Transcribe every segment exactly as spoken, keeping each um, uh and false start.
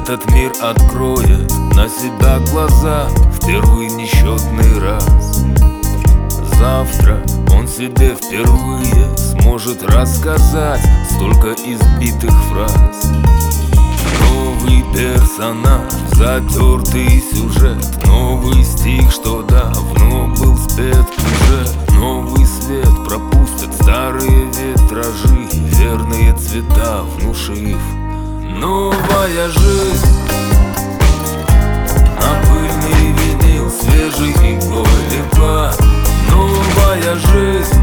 этот мир откроет на себя глаза в первый несчетный раз. Завтра он себе впервые сможет рассказать столько избитых фраз. Новый персонаж, затертый сюжет, новый стих, что давно был спет уже. Новый свет пропустят старые витражи, верные цвета внушив. Новая жизнь на пыльный винил свежий иглой легла. Новая жизнь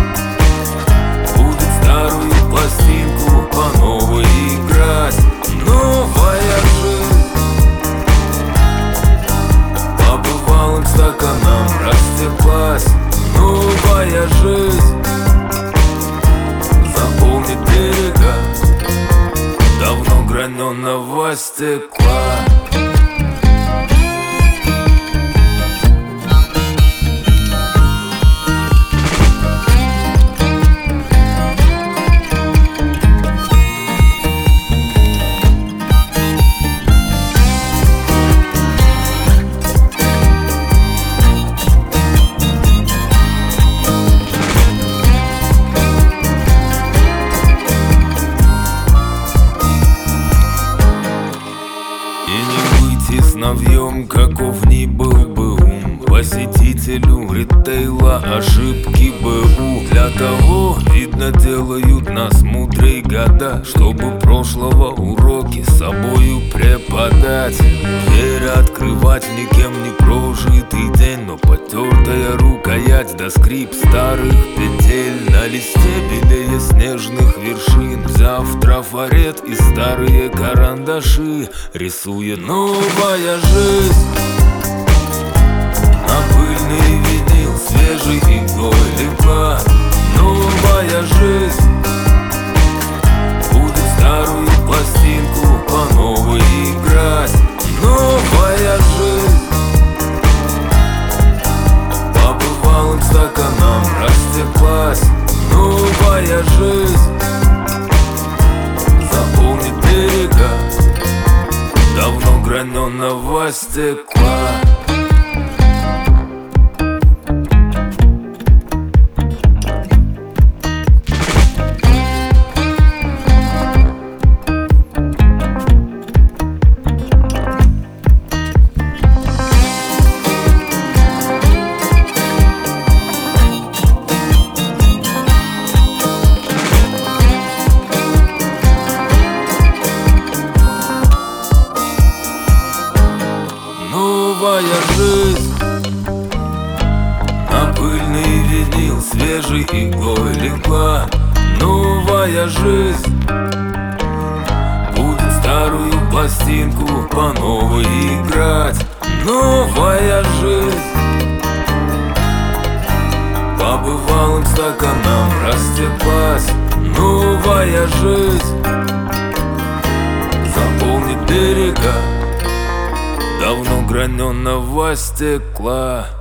будет старую пластинку по новой играть. Новая жизнь по бывалым стаканам растеклась. Новая жизнь заполнит берега давно граненого стекла. Сновьем, каков ни был бы ум посетителю ритейла, ошибки БУ. Для того, видно, делают нас мудрей года, чтобы прошлого уроки с собою преподать. Дверь открывать никем не прожитый день, но потертая рукоять да скрип старых петель. На листе белее снежных вершин, взяв трафарет и старые карандаши, рисует новая жизнь. На пыльный винил свежий иглой легла. Новая жизнь будет старую пластинку по новой играть. Новая жизнь по бывалым стаканам растеклась. Новая жизнь заполнит берега давно граненого стекла. Новая жизнь на пыльный винил свежий иглой легла. Новая жизнь будет старую пластинку по новой играть. Новая жизнь по бывалым стаканам растеклась. Новая жизнь заполнит берега давно граненого стекла.